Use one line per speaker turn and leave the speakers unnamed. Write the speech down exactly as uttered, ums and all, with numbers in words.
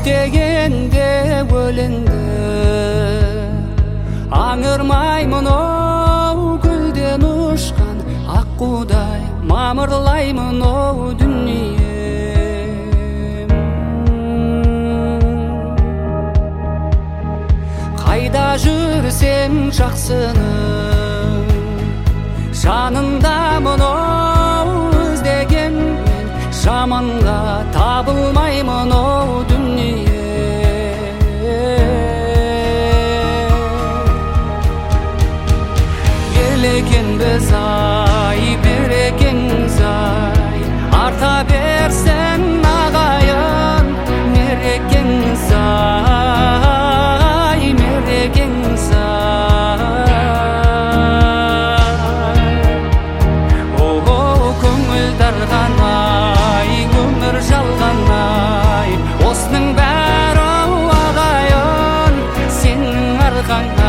көктегенде өлеңді аңырмаймын оу, гүлден ұшқан аққудай мамырлаймын оу дүнием. Қайда жүрсем жақсының жаныңдамын оу, іздегенмен жаманға табылмаймын оу дүние. Елекенбіз ай, берекеңіз ай, арта берсін ағайын, мерекеңіз ай, мерекеңіз ай. О-о, көңіл дарған ай, өмір жалған ай, осының бәрі ағайын, сенің арқаң